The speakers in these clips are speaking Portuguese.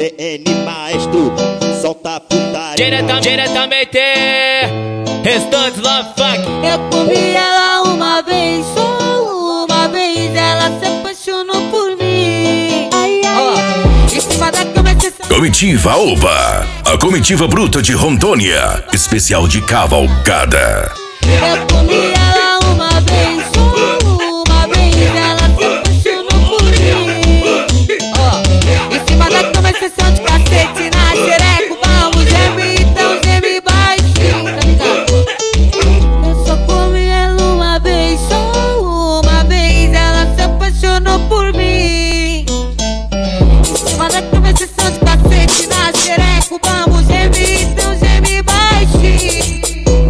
VN Maestro, solta putaria. Diretamente, restantes love fuck. Eu comi ela uma vez, só uma vez, ela se apaixonou por mim. Ai, ai, em cima da cama Comitiva Oba, a comitiva bruta de Rondônia, especial de cavalgada. eu comi ela uma vez, só uma vez, ela se apaixonou por mim. Ó, em cima da cama sessão de cacete na xereco, vamos geme, então geme baixinho, tá ligado? Eu só comi ela uma vez, só uma vez, ela se apaixonou por mim. Em cima da cama sessão de cacete na xereco, vamos geme, então geme baixinho.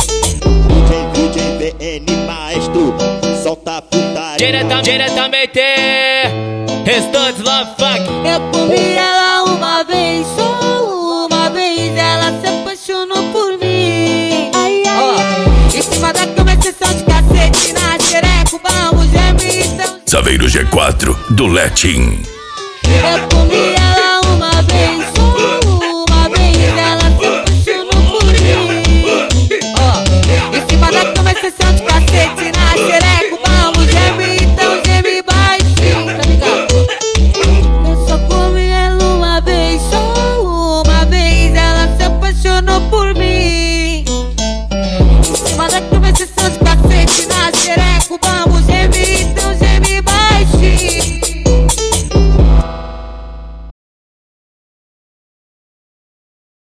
DJ VN Maestro, solta putaria. Diretamente, restantes love fuck. Eu comi ela uma vez, só uma vez, ela se apaixonou por mim. Ai, ai, ó, em cima da cama sessão de cacete na xereco, vamos geme, então. Saveiro G4 do Letim. Eu comi ela uma vez, só uma vez, ela se apaixonou por mim. Ó, em cima da cama sessão de cacete na xereco.